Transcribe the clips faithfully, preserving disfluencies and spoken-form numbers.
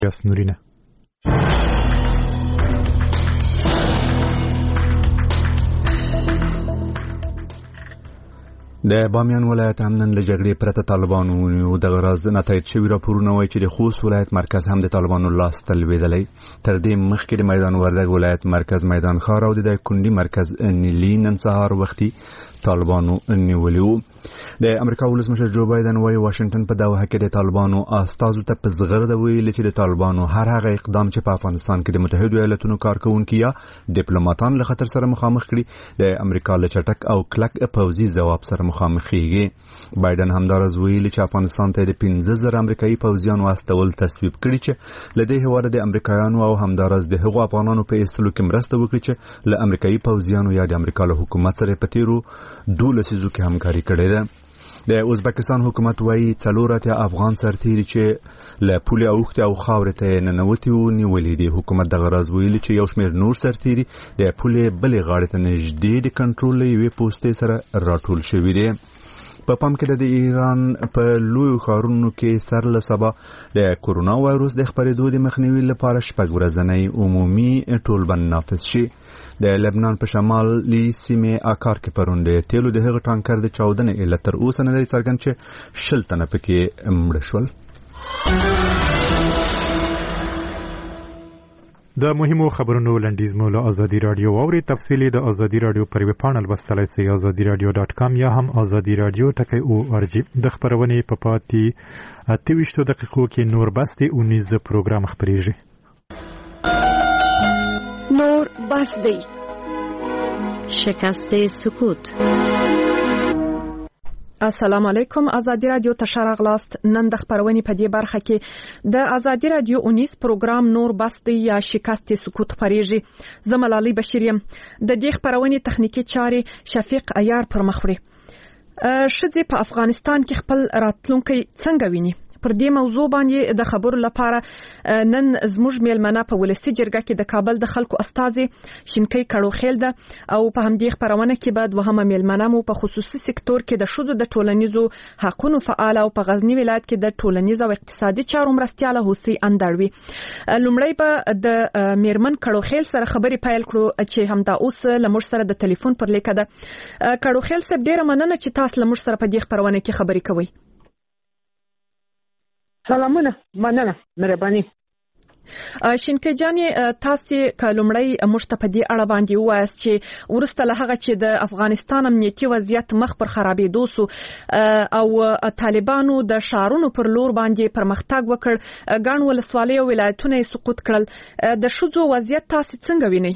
یاست نورینه. د بامیان ولایت هم نن له جګړې پرته طالبانو ونیو. دغه راز نتایج شوي راپورونه وایي چې د خوست ولایت مرکز هم د طالبانو لاس ته لوېدلی. تر دې مخکې د میدان وردګ ولایت مرکز میدان ښار او د دایکنډي مرکز نیلي نن سهار وختي طالبانو نیولي وو. د امریکا ولسمشر جو بایدن وایي واشنگټن په دغه کې د طالبانو استازو ته په زغرده ویلي چې د طالبانو هر هغه اقدام چې په افغانستان کې د متحدو ایالاتونو کارکونکي یا ډیپلوماټان له خطر سره مخامخ کړي د امریکا له چټک او کلک پوځي ځواب سره مخامخ کیږي. بایدن همدارز ویلي چې افغانستان ته د پنځه زره امریکایي پوځیانو استول تصویب کړي چې له دې هیواده د امریکایانو او همدارز د هغو افغانانو په ایستلو کې مرسته وکړي چې له امریکایي پوځیانو یا د امریکا له حکومت سره په تیرو دوه لسیزو کې همکاري کړې ده. د ازبکستان حکومت وایي څلور اتیا افغان سرتیري چې له پولې اوښتې او خاورې ته ننوتي وو نیولي دي. حکومت دغه راز ویلي چې یو شمېر نور سرتیري د پولې بلې غاړې ته نږدې د کنټرول له یوې پوستې سره راټول شوي دي. په پام کې د ایران په لویو ښارونو کې سر له سبا د کورونا وایروس د خپرېدو د مخنیوي لپاره شپږ ورځنی عمومي ټولبند نافذ شي. د لبنان په شمالي سیمې اکار کې پرون د تیلو د هغه ټانکر د چاودنې علت تر اوسه نه دی څرګند چې شل تنه پکې مړه شول. د مهمو خبرونو لنډیز مو له ازادي رادیو واوري. تفصیلی د ازادي رادیو پر ویب پاڼه لوستلای شئ ازادي رادیو ډاټ کام یا هم ازادي رادیو ټکی او ار جی. د خبرونې په پاتې اته ویشتو دقیقو کې نور بسته اونیز پروګرام خبريږي. نور بس دی. شکست سکوت. السلام علیکم. ازادي رادیو ته شراغلاست. نن د خبرونې په دې برخه کې د ازادي رادیو اونیز پروګرام نور بس دی یا شکست سکوت خبريږي. زملالي بشیریم. د دې خبرونې تخنیکی چارې شفیق عیار پر مخ وړي. شذې په افغانستان کې خپل راتلونکي څنګه ویني؟ پر دې موضوع باندې د خبرو لپاره نن زموږ میلمنه په ولسی جرګه کې د کابل د خلکو استازي شینکۍ کړوخیل ده او په همدې خبرونه کې بعد وهمه میلمنه مو په خصوصي سکتور کې د شذو د ټولنیزو حقوقو فعال او په غزنی ولایت کې د ټولنیز او اقتصادي چارو مرستياله حسین اندړوي. لومړی به د میرمن کړوخیل سره خبري پیل کړو چې همدا اوس لمر سره د ټلیفون پر لیکه ده. کړوخیل سره ډیره مننه چې تاسو لمر سره په دې خبرونه کې خبري کوي. سلامونه، مننه، مهرباني. شینکۍ جانې تاسو کلمړی مشته په دې اړه باندې وایاست چې ورسته له هغه چې د افغانستان امنیتي وضعیت مخ پر خرابېدو سو او طالبانو د شارونو پر لور باندې پرمختګ وکړ، ګڼ ولسوالۍ او ولایتونه یې سقوط کړل. د ښځو وضعیت تاسو څنګه وینئ؟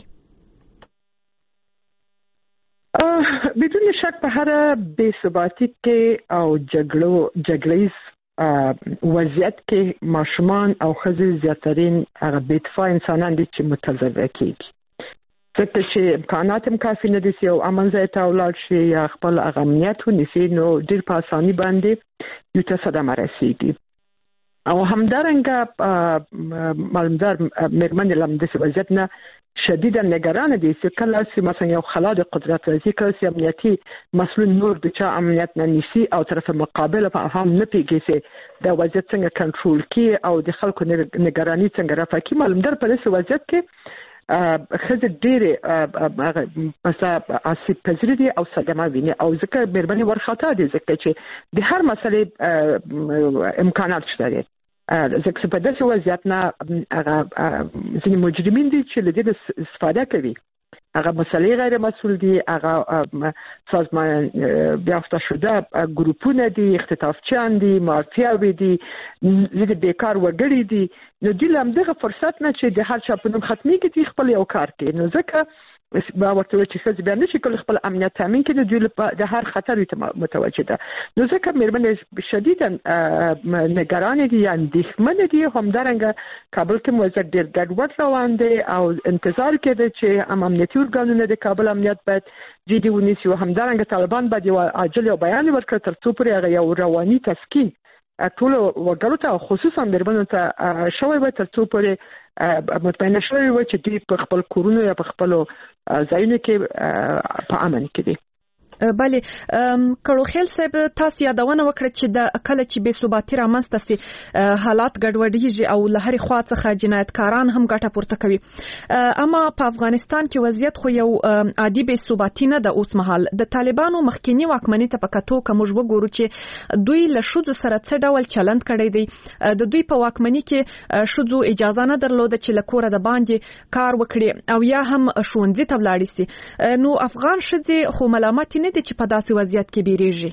بدون شک په هر بې ثباتي کې او جګړو جګړیز وضعیت کې ماشومان او ښځې زیاترین هغه بې دفاع انسانان دي چې متضرر کېږي. ځکه چې امکانات هم کافي نه دي چې یو امن ځای ته ولاړ شي یا خپل هغه امنیت ونیسي، نو ډېر په اساني باندې یو ته صدمه رسېږي. او همدارنګه معلومدار مېرمنې له همداسې وضعیت نه شدیدا نگران دي چې کله چې مثلا یو خلا د قدرت راځي، کله چې امنیتي مسؤل نور د چا امنیت نه نیسي او طرف مقابل په هم نه پیږي چې د وضعیت څنګه کنټرول کړي او د خلکو نگرانی څنګه رافع کړي. معلومدار په دې وضعیت کې خزه ډېرې مثلا آسیب پذیری دي او صدمه ویني او ځکه مېرمنې ورخطا دي ځکه چې د هر مسلې امکانات شته دي. ځکه په داسې وضعیت نه هغه ځینې مجرمین دي چې له دې استفاده کوي، هغه مسلې غیر مسؤل دي، هغه سازمان یافته شده ګروپونه دي، اختطافچیان دي، مافیاوي دي، ځینې بیکار وګړي دي. نو دوی له همدغه فرصت نه چې د هر چا په نوم ختمېږي دوی خپل یو کار کوي. نو ځکه با ورته چې ښځې بیا نشي کولی خپل امنیت تامین کړي، دوی د هر خطر متوجه ده. نو ځکه مېرمنې شدیدا نگرانې دي یا اندېښمنې دي. همدارنګه کابل کې وضعیت ډېر ګډوډ روان دی او انتظار کېده چې هم امنیتي ارګانونه د کابل امنیت باید جدي ونیسي او همدارنګه طالبان باید یو عاجل یو بیان ورکړي تر څو پورې هغه یو رواني تسکین ټول وګړو ته خصوصا مېرمنو ته شوی وي تر څو پورې مطمئنه شوی وي چې دوی په خپل کورونو یا په خپل ځایونو کې په امن کې دي. بله کړوخیل صاحب تاسو یادونه وکړه چې د کله چې بې ثباتي رامنځته سي حالات ګډوډیږي او له هرې خوا څخه جنایتکاران هم ګټه پورته کوي اما په افغانستان کې وضعیت خو یو عادي بې ثباتي نه ده اوس مهال د طالبانو مخکینی واکمنۍ ته په کتو که موږ وګورو چې دوی له ښځو سره څه ډول چلند کړی دی د دوی په واکمنۍ کې ښځو اجازه نه درلوده چې له کوره د باندې کار وکړي او یا هم ښوونځي ته ولاړې سي نو افغان ښځې خو ملامت نه دي چې په داسې وضعیت کې بیریږي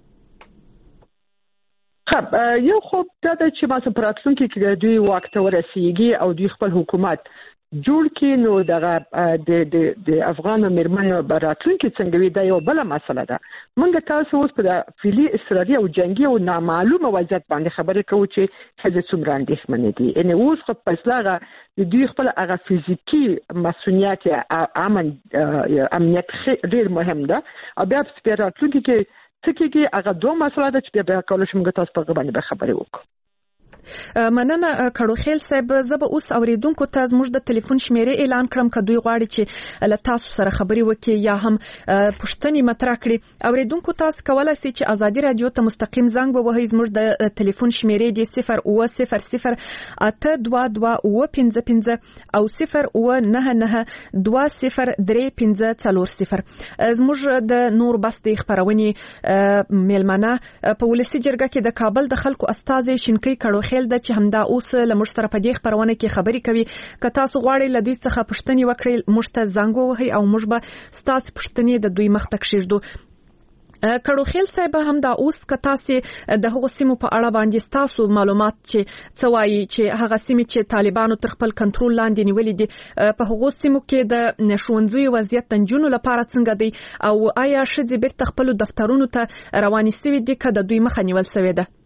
خب یو خو دا چې ما په راتلونکي کې دوی واک ته ورسیږي او دوی خپل حکومت جوړ کړي نو دغه د د د افغان مرمنو براتلونکي څنګه وي دا یو بل مسله ده موږ تاسو اوس په فعلی استراتیجي او جنگي او نامعلومه وضعیت باندې خبرې کوو چې هغه څومره اندېښمنې دي ان اوس خو په اصلاغه د دوی خپل هغه فزیکی مسؤلیت امن امنیت ډیر مهم ده او بیا په راتلونکي کې څه کېږي هغه دوه مسله ده چې بیا کولای شم موږ تاسو په باندې خبرې وکړو مننه کړوخیل صاحب زه به اوس اوریدونکو ته زموږ د ټلیفون شمیرې اعلان کړم که دوی غواړي چې له تاسو سره خبرې وکړي یا هم پوښتنې مطرح کړي اوریدونکو تاسو کولای شئ چې ازادي رادیو ته مستقیم زنګ ووهئ زموږ د ټلیفون شمیرې دی صفر اوه صفر صفر اته دوه دوه اوه پنځه پنځه او صفر اوه نه نه دوه صفر درې پنځه څلور صفر زموږ د نور بس د خبرونې میلمنه په ولسی جرګه کې د کابل د خلکو استازي شینکي کړوخیل د چې همدا اوس لمر سره په دې خبرونه کې خبري کوي که تاسو غواړئ له دوی څخه پوښتنې وکړئ موږ ته زنګ ووهئ او موږ به ستاسو پوښتنې د دوی مخ ته کښېږدو کړوخیل صاحب هم دا اوس که تاسو د هغو سیمو په اړه باندې تاسو معلومات چې څه وایي چې هغه سیمې چې طالبانو تر خپل کنټرول لاندې نیولې دي په هغو سیمو کې د ښوونځیو وضعیت د نجونو لپاره څنګه دی او آیا ښځې بیرته خپلو دفترونو ته روانې سوي دي که د دوی مخه نیول سوې ده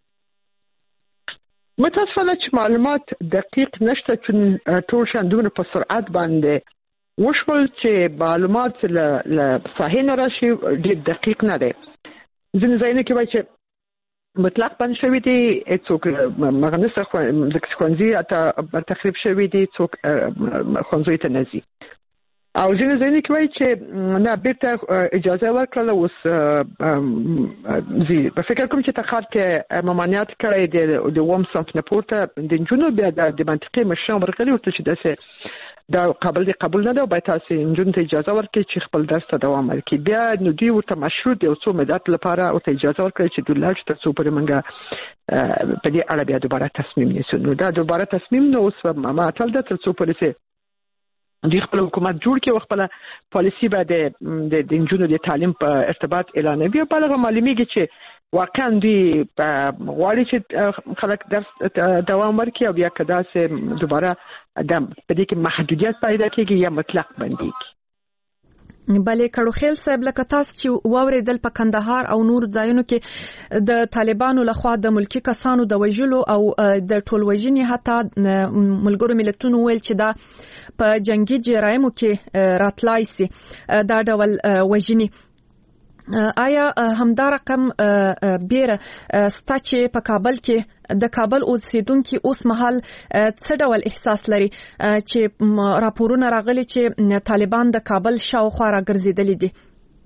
متاسفانه چې معلومات دقیق نشته چې ټول شاندونه په سرعت باندې وشول چې معلومات له صحیح نه راشي ډېر دقیق نه دی ځینې ځایونه کې وایي چې مطلق بند شوي دي څوک مغنسه ښوونځي تخریب شوي دي څوک ښوونځیو ته نه ځي او ځینې ځایونه کې وایي چې نه بیرته اجازه ورکړله اوس ځي په فکر کوم چې تخار کې ممانعت کړی دی د اووم صنف نه پورته د نجونو بیا د منطقې مشران ورغلي ورته چې داسې دا قابل دی قبول نه دی او باید تاسې نجونو ته اجازه ورکړي چې خپل درس ته دوام ورکړي بیا نو دوی ورته مشروط یو څو مدت لپاره ورته اجازه ورکړي چې دوی لاړ شي تر څو پورې موږ په دې اړه بیا دوباره تصمیم نیسو نو دا دوباره تصمیم نو اوس معطل ده تر څو پورې دوی خپل حکومت جوړ کړي او خپل پالیسی باندې د نجونو د تعلیم په ارتباط اعلان بیا په لغه معلومیږي چې واقعا دوی غواړي چې خلک درس دوام ورکړي او بیا کدا سه دوباره د په دې کې محدودیت پیدا کیږي یا مطلق بندي بلې کړوخیل صاحب لکه تاسو چې واوریدل په کندهار او نور ځایونو کې د طالبانو لخوا د ملکی کسانو د وژلو او د ټولوژنې حتی ملګرو ملتونو ویل چې دا په جنگي جرایمو کې راتلای سي دا ډول وژنې آیا همدا رقم بیره ستا چې په کابل کې د کابل اوسیدونکو اوس مهال څه ډول احساس لري چې راپورونه راغلي چې طالبان د کابل شاوخوا راګرځېدلي دي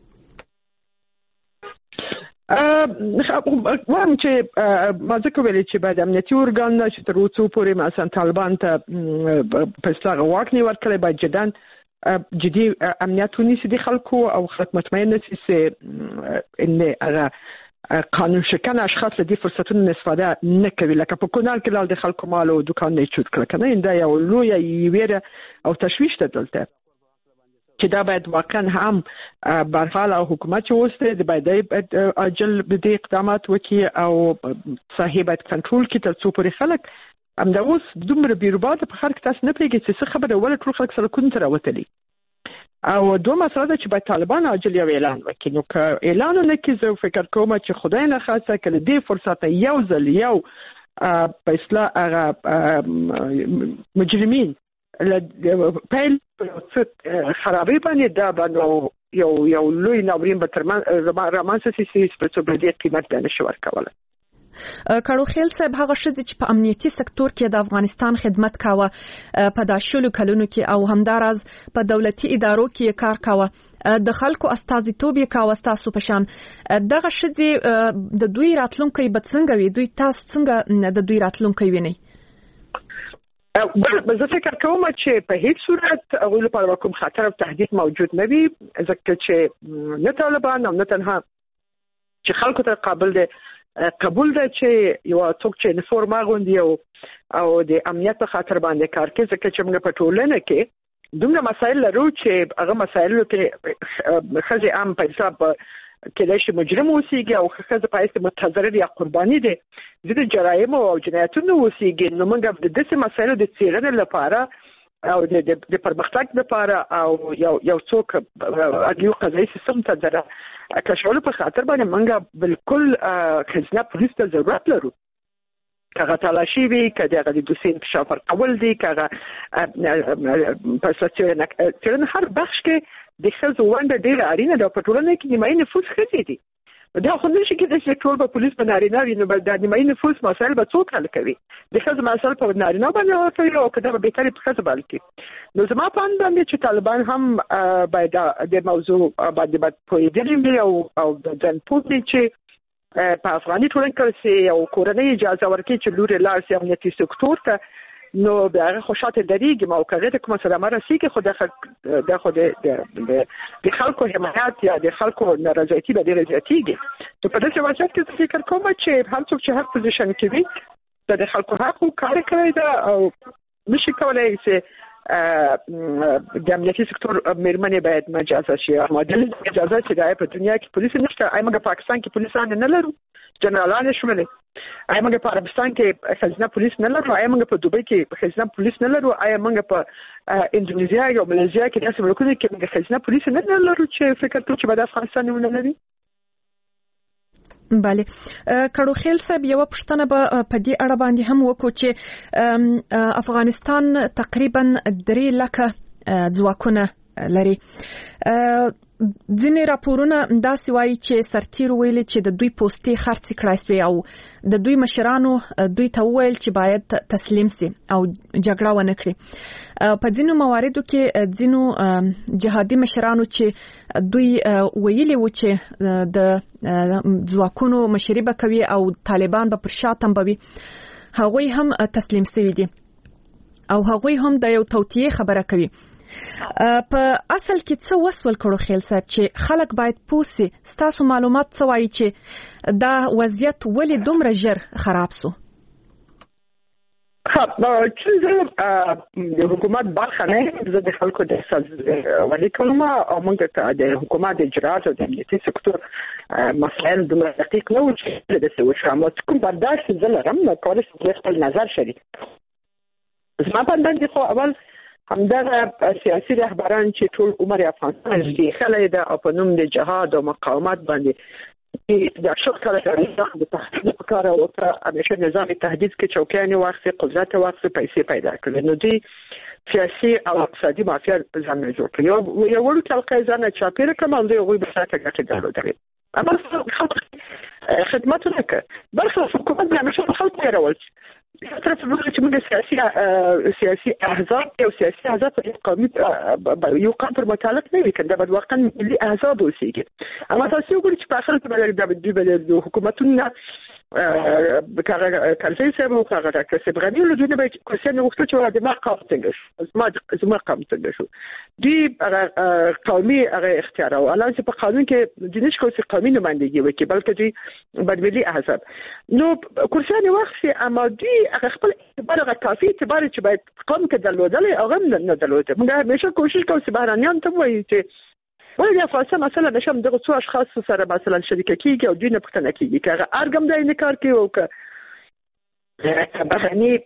وایم چې ما ځکه ویلي چې باید امنیتي ارګان چې تر اوسه پورې مثلا طالبان ته په اصلاح واک نه ورکړي باید جداً جدي امنیت ونیسي د خلکو او خلک مطمئن نشي چې ان هغه قانون شکنه اشخاص له دې فرصتونو استفاده نه کوي لکه په کونړ کې لاله د خلکو مال او دکان نه چوت کړ کنه انده یو لوی ویره او تشویش ته دلته چې دا باید واقعا هم برحال او حکومت چې اوسه د باید اجل د اقدامات وکړي او صاحب کنټرول کې تر څو پورې خلک ام دا اوس دومره بیروباده په خلک تاسو نه پیږي چې څه خبره ول ټول خلک سره کوم تر وتلی او دوه مسله ده چې باید طالبان عاجل یو اعلان وکړي نو که اعلان نه کړي زه فکر کوم چې خدای نه خاصه کله دې فرصت یو ځل یو په اصلاح هغه مجرمین پیل خرابې باندې دا باندې یو یو لوی ناورین به تر رامانس سي سي په څو بدې قیمت باندې شو ورکوله کړوخیل صاحب هغه ښځې چې په امنیتي سکتور کې د افغانستان خدمت کاوه په داشلو کلونو کې او همداراز په دولتي ادارو کې کار کاوه د خلکو استازیتوب یې کاوه ستاسو په شان دغه ښځې د دوی راتلونکی به څنګه وي دوی تاسو څنګه د دوی راتلونکی وینئ زه فکر کوم چې په هیڅ صورت هغوی لپاره کوم خطر او تهدید موجود نه وي ځکه چې نه طالبان او نه تنها چې خلکو ته قابل دي قبول ده چې یو څوک چې یونیفورم اغوندي او او د امنیت په خاطر باندې کار کوي ځکه چې موږ په ټولنه کې دومره مسایل لرو چې هغه مسایلو کې خځې عام په حساب کله چې مجرم اوسېږي او خځه په اساس متضرر یا قرباني دي د جرایم او جنایتونو اوسېږي نو موږ د دې مسایلو د څېړنې لپاره او د د پرمختګ لپاره او یو یو څوک اګیو قضایي سیستم ته در کښول په خاطر باندې موږ بالکل خزانه پولیس ته ضرورت لرو کغه تلاشي وی کده غدي د سین شافر اول دی کغه پرسپکتیو نه هر بخش کې د ښځو ونده ډیره اړینه ده په ټولنه کې نیمایي نفوس ښځې دي دا خو نه شي کېدای چې ټول په پولیس باندې نارینه وي نو د نیمایي نفوس مسایل به څوک حل کوي د ښځو مسایل په نارینه باندې کوي او کله به بهتري په ښځو باندې کوي نو زما په اند باندې چې طالبان هم باید د موضوع باندې باید پوهېدلي وي او او د ځان پوهې چې په افغاني ټولنه کې یو کورنۍ اجازه ورکړي چې لوري لاړ شي امنیتي سکتور ته نو به خوشاته دریږي ما او کغه کوم سره مرسي کې خو د خو د د خلکو حمایت یا د خلکو نارضایتي به ډیره زیاتېږي ته په دې وجه کې فکر کوم چې هر څوک چې هر پوزیشن کې وي د خلکو حق کار کوي دا او نشي کولای چې د امنیتي سکتور مېرمنې باید مجازه شي او د اجازه چې د په دنیا کې پولیس نشته ایمه په پاکستان کې پولیسان نه لرو جنرالان شمولې ایمه په عربستان کې خزانه پولیس نه لرو ایمه په دوبۍ کې خزانه پولیس نه لرو ایمه په اندونیزیا او ماليزیا کې داسې ملکونه کې خزانه پولیس نه لرو چې فکر کوم چې د افغانستان نه لري بله کړو خیل صاحب یو پښتنه به په دې اړه باندې هم وکړو چې افغانستان تقریبا درې لکه ځواکونه لري ځینې راپورونه داسې وایي چې سرتیر ویلي چې د دوی پوستې خرڅ کړای شوی او د دوی مشرانو دوی ته وویل چې باید تسلیم سي او جګړه ونه کړي په ځینو مواردو کې ځینو جهادي مشرانو چې دوی ویلي و چې د ځواکونو مشري به کوي او طالبان به پر شاتم بوي هغوی هم تسلیم شوي دي او هغوی هم د یو توطئې خبره کوي په اصل کې څه وسول کړو خیل صاحب چې خلک باید پوسي ستاسو معلومات څه وایي چې دا وضعیت ولې دومره ژر خراب سو خب چې زه د حکومت برخه نه زه د خلکو د احساس ولې کوم او موږ د حکومت اجرات او د امنیتي سکتور مسایل دومره دقیق نه و چې د څه وشو اما کوم برداشت زه لرم نو کولای شم خپل نظر شریک زما په اند خو اول همدغه سیاسي رهبران چې ټول عمر افغانستان کې خلای ده او په نوم د جهاد او مقاومت باندې د شخص کله د تحقیق کار او تر همیشه نظام تهدید کې چوکیانه وخت قدرت وخت پیسې پیدا کړل نو دی سیاسي او اقتصادي مافیا ځان جوړ کړ یو یو ورته تلقای ځان چاپیره کوم دی غوي به ساته ګټه درلودل اما خدمت وکړه بلخ حکومت د همیشه خلک پیرول طرف موږ چې موږ سیاسي سیاسي احزاب او سیاسي احزاب په قومي یو قام پر متعلق نه وي کنده بد واقعا ملي احزاب اوسېږي اما تاسو وګورئ چې په اخر کې به د حکومتونو کارګر کارځي سره کارګر ډاکټر سبغانی له دوی نه به کوشش وکړي چې د ما قام څنګه شو ما زما قام څنګه شو دی قومي هغه اختیار او الان چې په قانون کې د نش کوم قومي نمائندګي وکړي بلکې دی بد ملي احزاب نو کوشش وخت اما دی هغه خپل اعتبار کافي اعتبار چې باید قوم کې درلودل هغه نه درلوده موږ همیشه کوشش کوو چې بهرانيان ته وایي چې ولې افغانستان مثلا نشم دغه څو اشخاص سره مثلا شریک کیږي او دوی نه پښتنه کیږي کغه ارګم دای نه کار کوي او که بهرني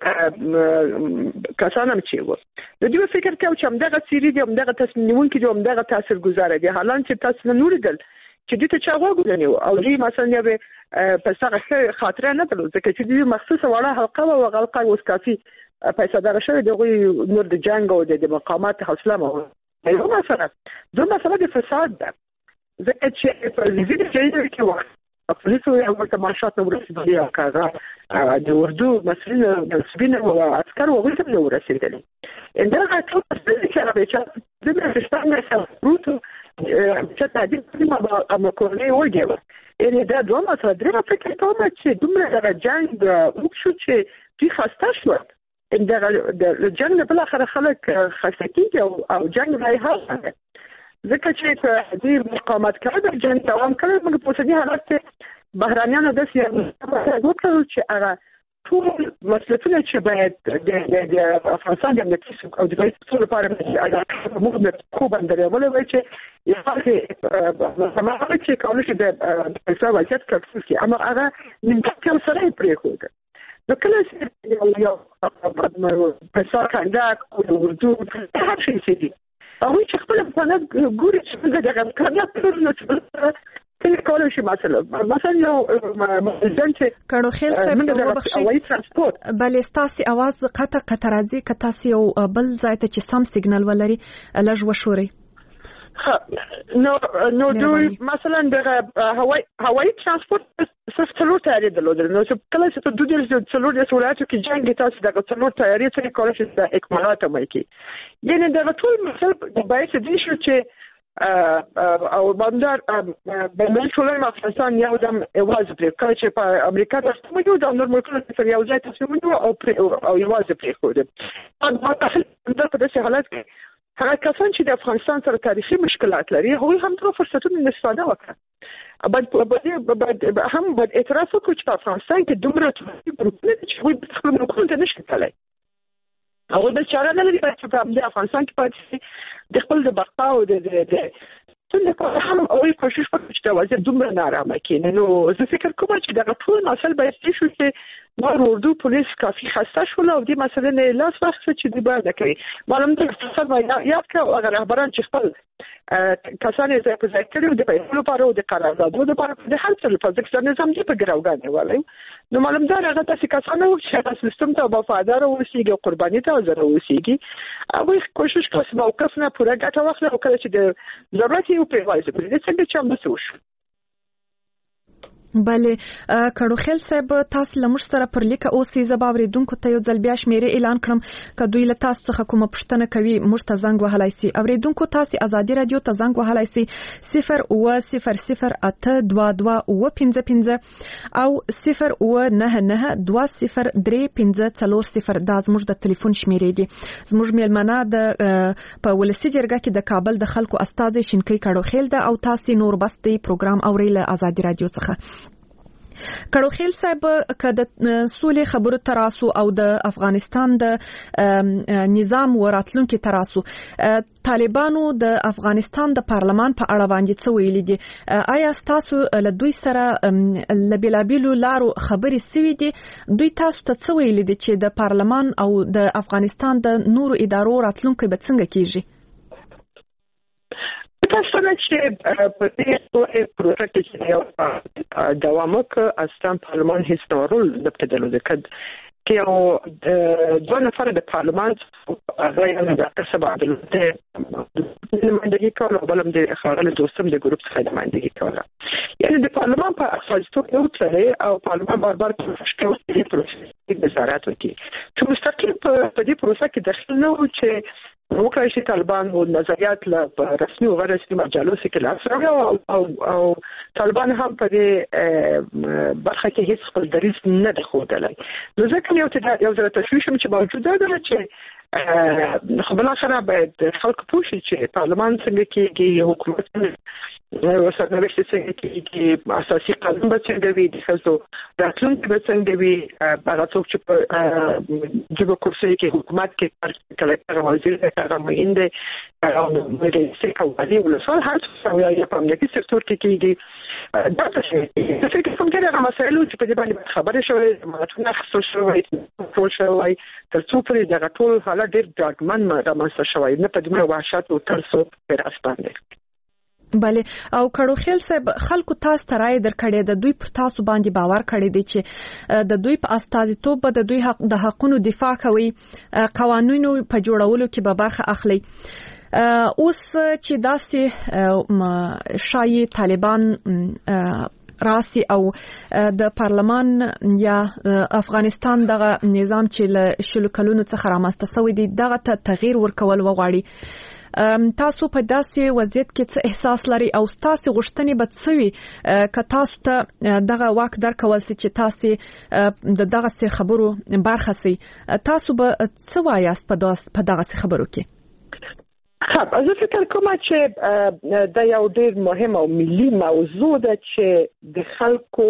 کسانم چې و د دې فکر کوم چې همدغه سری دي همدغه تصمیم نیونکي دي همدغه تاثیرګذار دي حالان چې تاسو نه نوریدل چې دې ته چا وګورئ او دې مثلا یو په څنګه خاطر نه درلود ځکه چې دې مخصوصه وړه حلقه او غلقه اوس کافي پیسې دار شوی دغه نور د جنگ او د مقاومت حوصله مو یو مثلا زه مثلا د فساد ده ځکه چې په دې کې کې وخت پولیسو یو څه مارشات نو رسیدلی او کاغه د اردو مسلې د سپین او عسكر وغوښتل نو رسیدلی انده ټول څه چې راځي چې د پاکستان نه روته د چې تعدیل ما ما کولای وګورم یعنی دا دوه مسله درې فکر کوم چې دومره د جنگ وکړو چې دوی خسته شو ان د جنگ په اخر خلک خسته کیږي او جنگ راي حل ځکه چې د مقاومت کړه د جنگ دوام کړه موږ په څه حالت کې بهرانيانو د سیاست وکړو چې هغه ټول مسلکونه چې باید د د افغانستان د امنیتي او د ټول لپاره هغه موږ د کوم درېول وای چې یوازې سماحه چې کولای شي د پیسې وضعیت کړو اما هغه من څه سره پرې کوي نو کله چې یو یو پیسې کانداک او اردو هر شي سي دي او چې خپل افغانات ګوري چې دغه کانداک پرونه چې کله کولای شي مثلا مثلا یو مزن چې کړو خیل صاحب ته وبخښي بل استاسي आवाज قطع قطع راځي که تاسو یو بل ځای ته چې سم سیګنال ولري لږ وشوري نو نو دوی مثلا د هواي هواي ترانسپورت صرف څلور تیارې درلودل نو چې کله چې دوی د څلور د ولایتو کې جنگ تاسو د څلور تیارې څخه کولای شي د اکمالات مې کې یعنی د ټول مثلا د باید دې شو چې او باندې د ملي ټولنې افغانستان یو دم یوازې پرې کړ چې په امریکا د ستمو د نور ملکونو سره یو ځای تاسو او او یوازې پرې خو دې په تاسو په داسې حالت کې هغه کسان چې د افغانستان سره تاریخي مشکلات لري هغوی هم د فرصتونو استفاده وکړه باید هم باید اعتراف وکړو چې په افغانستان کې دومره ټولنیز ګروپونه دي چې هغوی خپل ملکونو ته نشي تللی هغوی بل چاره نه لري چې په افغانستان کې پاتې د خپل د بقا او د څنګه هم هغوی کوشش وکړي چې د وضعیت دومره نارامه کړي نو زه فکر کوم چې دغه ټول مسایل باید دې شو چې نور اردو پولیس کافي خسته شول او دې مسله نه لاس وخت چې دی باید کوي معلوم ده چې څه یاد کړو اگر رهبران چې خپل کسان یې په ځای کړو د پیسو لپاره او د قراردادونو لپاره د هر څه لپاره ځکه نظام دې په ګراوګانې ولای نو معلوم ده هغه تاسو کسان او چې سیستم ته وفادار اوسېږي او قرباني ته ځره اوسېږي هغه کوشش کوي چې موقف نه پوره ګټه واخلي او کله چې د ضرورت یو په وایي چې څنګه چې موږ وشو بله کړو خیل صاحب تاسو لمر سره پر لیکه اوسې زباوریدونکو ته یو ځل بیا شمیرې اعلان کړم که دوی له تاسو څخه کومه پوښتنه کوي موږ ته زنګ وهلای شي اوریدونکو تاسو ازادي رادیو ته زنګ وهلای شي صفر اوه صفر صفر اته دوه دوه اوه پنځه پنځه او صفر اوه نه نه دوه صفر درې پنځه څلور صفر دا زموږ د ټلیفون شمیرې دي زموږ میلمنه د په ولسی جرګه کې د کابل د خلکو استازي شینکۍ کړو خیل ده او تاسو نور بس دی پروګرام اوري له ازادي رادیو څخه کړو خیل صاحب کده سولې خبرو تراسو او د افغانستان د نظام وراتلونکو تراسو طالبانو د افغانستان د پارلمان په اړه باندې څه ویلي دي آیا تاسو له دوی سره لبلابلو لارو خبرې سوي دي دوی تاسو ته څه ویلي دي چې د پارلمان او د افغانستان د نورو ادارو راتلونکو به څنګه کیږي تاسو چې په دې پروژه کې چې دوام وکړ اصلا پارلمان هیڅ نورول د پدلو د کد کې او دوه نفر د پارلمان غیر نه د سبا د نمائندګي کول او بلم د خارله دوستم د ګروپ څخه نمائندګي کول یعنی د پارلمان په اساسیتوب یو څه او پارلمان بار بار کوشش کوي چې پروسه وزارت وکړي چې مستقیم په دې پروسه کې داخل نه و چې وکړای شي طالبان او نظریات له رسمي او غیر رسمي مجالس کې لاس او او او طالبان هم په دې برخه کې هیڅ خپل دریځ نه دی ښودلی نو ځکه یو څه یو ځل تشویش چې موجوده ده چې خبره سره باید خلک پوه شي چې پارلمان څنګه کېږي حکومت وسره نوښت څنګه کېږي اساسي قانون به څنګه وي د خلکو راتلونکي به څنګه وي هغه څوک چې په جبه کرسي کې حکومت کې کله وزیر هغه مینده او د سیکوالي ولسوال هر څه یو په امنیتي سکتور کې کېږي دا څه چې څه کوم چې هغه مسایلو چې په دې باندې خبرې شوې ماتونه خصوص شوې ټول شوې تر څو پرې دغه ټول حالت ډېر ډاډمن رامنځته شوی نه په دې وحشت او ترسو پر اسپانده بله او کړو خیل صاحب خلکو تاسو ته راي درکړې د دوی پر تاسو باندې باور کړی دی چې د دوی په استازیتوب د دوی حق د حقونو دفاع کوي قوانینو په جوړولو کې به برخه اخلي اوس چې داسې شایي طالبان راسي او د پارلمان یا افغانستان دغه نظام چې له شلو کلونو څخه رامنځته شوی دی دغه ته تغییر ورکول وغواړي تاسو په داسې وضعیت کې څه احساس لري او تاسو غوښتنې به څه وي که تاسو ته دغه واک درکول سي چې تاسو د دغه څه خبرو برخه سي تاسو به څه وایاست په دغه څه خبرو کې؟ خب زه فکر کوم چې دا یو ډېر مهم او ملي موضوع ده چې د خلکو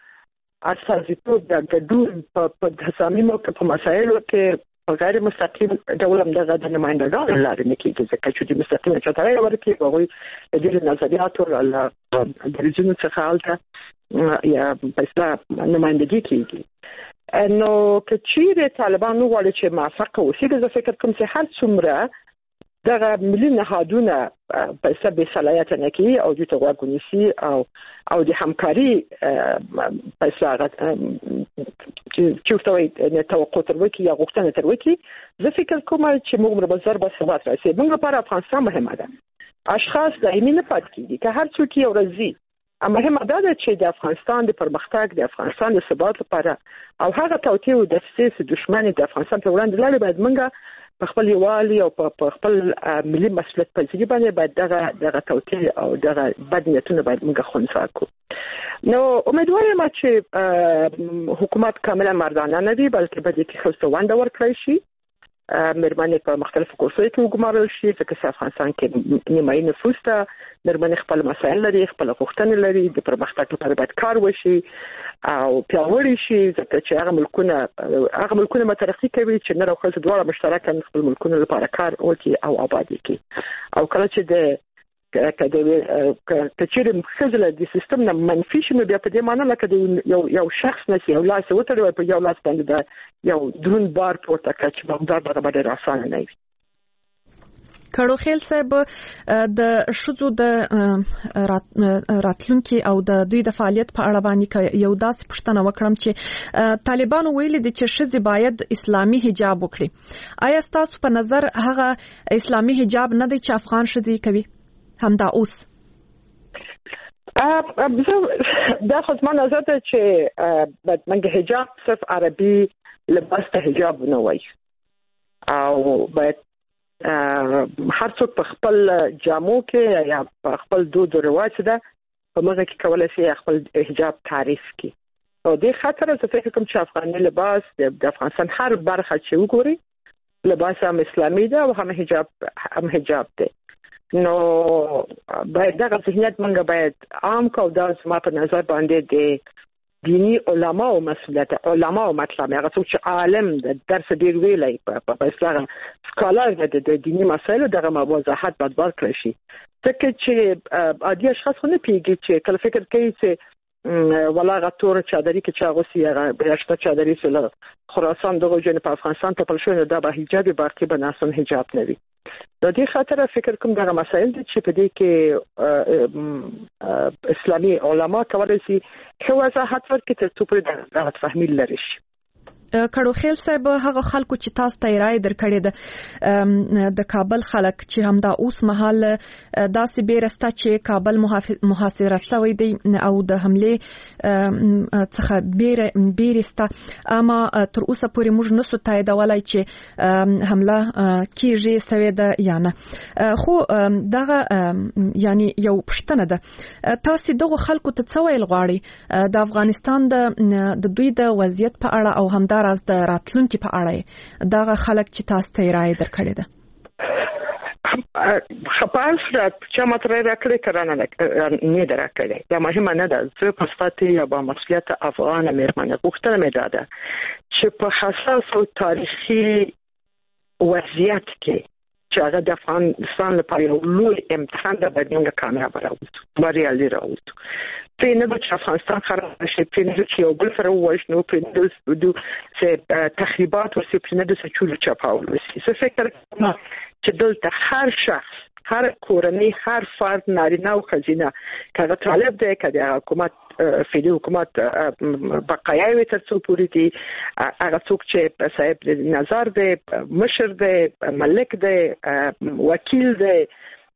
اساسیتوب د ګډون په تصامیمو کې په مسایلو کې غیر مستقیم ډول هم دغه د نمائندګانو لارې نه کېږي ځکه چې د مستقیم چترۍ ورکړي هغوی د ډېرو نظریاتو له دریځونو څخه هلته یا په نمائندګي کېږي نو که چیرې طالبان وغواړي چې موافقه وشي زه فکر کوم چې هر څومره دغه ملي نهادونه په سبب بې صلاحیته نه کوي او دوی ته غوږ ونیسي او او د همکاري په ساغت چې ورته وایي توقع تر وکړي یا غوښتنه تر وکړي زه فکر کوم چې موږ به زر به ثبات راسي موږ لپاره افغانستان مهمه ده اشخاص دایمي نه پاتې کېږي که هر څوک یو ورځي مهمه ده چې د افغانستان د پرمختګ د افغانستان د ثبات لپاره او هغه توطئه او د سیاسي دښمن د افغانستان په وړاندې لارې باید موږ په خپل یوالي او په خپل ملي مسؤلیت پذیری باندې باید دغه دغه توطئه او دغه بد نیتونه باید موږ خنثی کړو نو امیدوار یم چې حکومت کاملا مردانه نه وي بلکې به د خپل ونده ورکړي شي مېرمنې په مختلفو کورسونو کې وګمارل شي ځکه چې افغانستان کې نیمایي نفوس ته مېرمنې خپل مسایل لري خپل غوښتنې لري د پرمختګ لپاره باید کار وشي او پیاوړي شي ځکه چې هغه ملکونه هغه ملکونه مترقي کوي چې نر او ښځه دواړه مشترکاً خپل ملکونه لپاره کار وکړي او آباد کړي او کله چې د کله چې ښځه د سیستم نه منفي شي نو بیا په دې معنی لکه یو یو شخص نشي یو لاس وتړي په یو لاس باندې یو درون بار پورته کړي چې موږ دا به ډېر اسانه نه وي کړو خیل صاحب د شذو د راتلونکي او د دوی د فعالیت په اړه باندې یو داسې پوښتنه وکړم چې طالبانو ویلي دي چې شذې باید اسلامي حجاب وکړي آیا تاسو په نظر هغه اسلامي حجاب نه دی چې افغان شذې کوي همدا اوس دا خو زما نظر ده چې باید موږ حجاب صرف عربي لباس ته حجاب نه وایي او باید هر څوک په خپل جامو کې یا په خپل دود او رواج ده په موږ کې کولای شي خپل حجاب تعریف کړي او د خاطر زه فکر کوم چې افغاني لباس د افغانستان هر برخه چې وګوري لباس هم اسلامي ده او هم حجاب هم حجاب ده نو باید دغه ذهنیت موږ باید عام کو دا زما په نظر باندې د دینی علما او مسؤلیت علما او مطلب هغه څوک چې عالم د درس ډیر ویلای په اسلام سکالر د دینی مسایلو دغه موضوعات باید ورکړي شي ځکه چې عادي اشخاص نه پیږي چې کله فکر کوي چې ولا غتور چادري کې چې هغه سی هغه بیاشته چادري سره خراسان دغه جن په افغانستان ته پلشونه د به حجاب باقي بناسن حجاب نه وي د دې خاطر فکر کوم دغه مسایل چې په دې کې اسلامي علما کولای شي خو وضاحت ورکړي تر څو په دغه فهمي لري شي کړو خیل صاحب هغه خلکو چې تاسو ته رائے درکړې ده د کابل خلک چې همدا اوس مهال داسې بیرسته چې کابل محاصره شوی دی او د حمله څخه بیر بیرسته اما تر اوسه پورې موږ نسو تاییدولای چې حمله کیږي سوي ده یا نه خو دغه یعنی یو پښتنه ده تاسو دغه خلکو ته څه ویل غواړي د افغانستان د دوی د وضعیت په اړه او همدا راز د راتلونکي په اړه دغه خلک چې تاسو ته رائے درکړي ده خپل سره چې ماتره راکړي کرانه نه درکړي دا مهمه نه ده زه په صفاتي یا با مسؤلیت افغان مېرمنه غوښتنه مې ده چې په حساس او تاریخي وضعیت کې چې هغه د افغانستان لپاره یو لوی امتحان ده باید موږ کامیاب راوځو بریالي راوځو په نه د افغانستان خراب شي په نه چې یو بل سره وښنو په نه د چې تخریبات او په نه د چولو چپاول وسی څه فکر کوم چې دلته هر شخص هر کورنۍ هر فرد نارینه او ښځینه کله طالب دی کله حکومت فعلی حکومت بقایاوي تر څو پوری دي هغه څوک چې صاحب نظر دی مشر دی ملک دی وکیل دی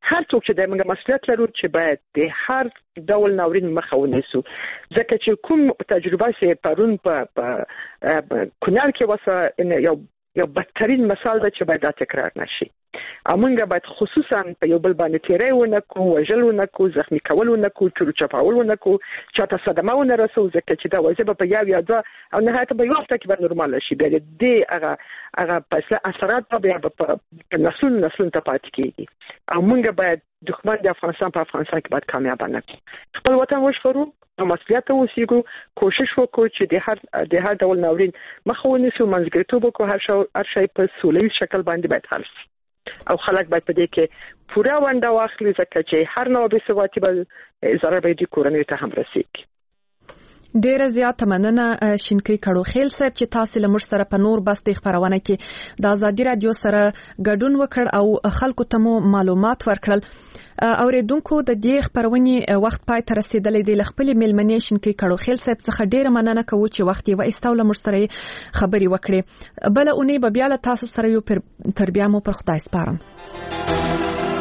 هر څوک چې د موږ مسؤلیت لرو چې باید د هر ډول ناورین مخه ونیسو ځکه چې کوم تجربه چې پرون په کونړ کې وسه یو یو بدترین مثال ده چې باید تکرار نشي. امونګه باید خصوصا په یو بل باندې تیری ونه کو وژل ونه کو زخمی کول ونه کو چورو چپاول ونه کو چاته صدمه ونه رسو ځکه چې دا وځي په یو یا دوه او نهایت به یو وخت کې به نورمال شي بیا دې هغه هغه په اثرات په بیا په نسل نسل ته پاتې کیږي. امونګه باید دښمن د افغانستان په افغانستان کې باید کامیاب نه شي. خپل وطن وشخرو او مسؤلیت اوسېګو کوشش وکړو چې د هر د هر ډول ناورین مخه ونیسو منځګړیتوب وکړو هر شی هر شی په سولې شکل باندې باید حل شي او خلک باید په دې کې پوره ونده واخلي ځکه چې هر نوع بې ثباتي به ضرر به د کورنۍ ته هم رسیږي. ډیره زیاته مننه شینکي کړو خیل صاحب چې تاسو له موږ سره په نور بس د خبرونه کې د ازادي رادیو سره ګډون وکړ او خلکو ته مو معلومات ورکړل. اوریدونکو د دې خبرونې وخت پای ته رسیدلې دی. خپل میلمنې شینکي کړو خیل صاحب څخه ډیره مننه کوو چې وخت یې وایستاو له موږ سره خبري وکړي. بل اونۍ به بیا له تاسو سره یو تر بیا مو پر خدای سپارم.